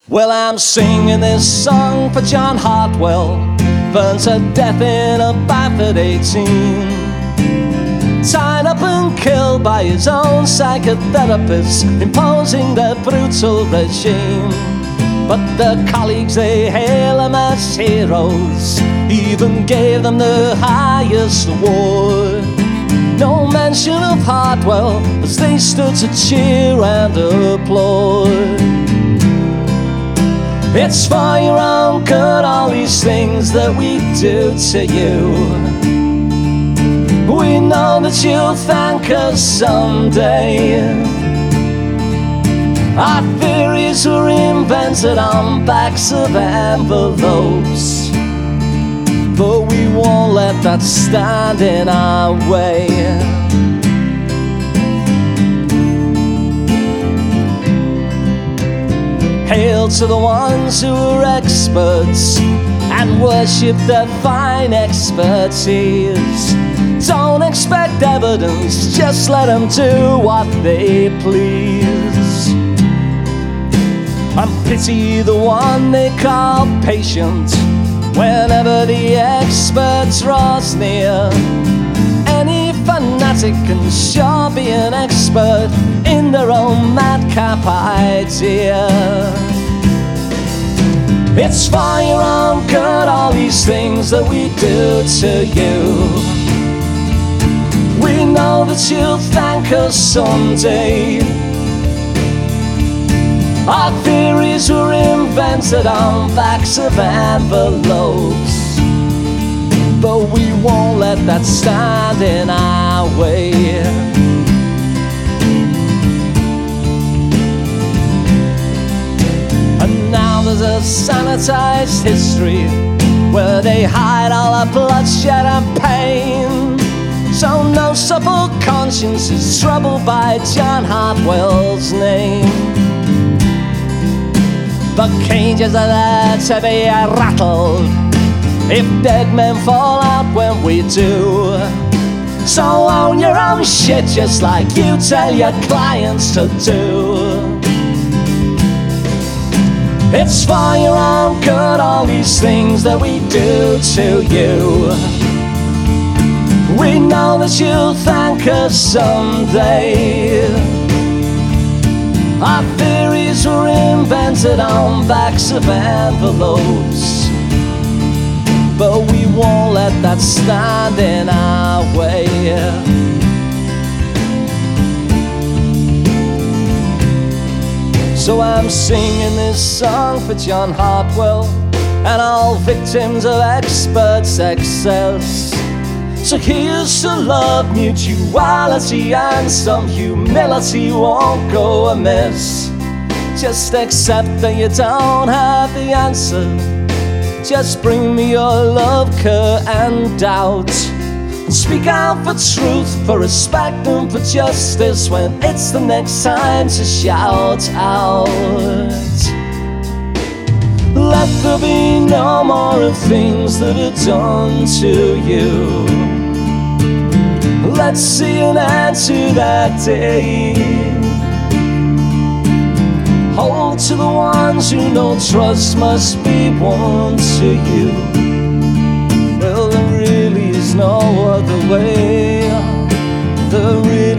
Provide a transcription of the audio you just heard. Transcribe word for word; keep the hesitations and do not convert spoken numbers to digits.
Well, I'm singing this song for John Hartwell, burned to death in a Baffert eighteen, tied up and killed by his own psychotherapists, imposing their brutal regime. But their colleagues, they hail them as heroes, even gave them the highest award. No mention of Hartwell as they stood to cheer and applaud. It's for your own good, all these things that we do to you. We know that you'll thank us someday. Our theories were invented on backs of envelopes, but we won't let that stand in our way. Hail to the ones who are experts and worship their fine expertise. Don't expect evidence, just let them do what they please. And pity the one they call patient whenever the expert draws near. Any fanatic can sure be an expert in their own madcap idea. It's for your own good, all these things that we do to you. We know that you'll thank us someday. Our theories were invented on backs of envelopes, but we won't let that stand in our way. And now there's a sanitized history where they hide all our bloodshed and pain, so no supple conscience is troubled by John Hartwell's name. The cages are there to be rattled if dead men fall out when we do. So own your own shit just like you tell your clients to do. It's for your own good, all these things that we do to you. We know that you'll thank us someday. Our theories were invented on backs of envelopes, but we won't let that stand in our way. So I'm singing this song for John Hartwell and all victims of experts' excess. So here's to love, mutuality, and some humility won't go amiss. Just accept that you don't have the answer. Just bring me your love, care, and doubt. And speak out for truth, for respect, and for justice when it's the next time to shout out. Let there be no more of things that are done to you. Let's see an end to that day. Hold to the ones who know trust must be won to you. Well, there really is no other way. There really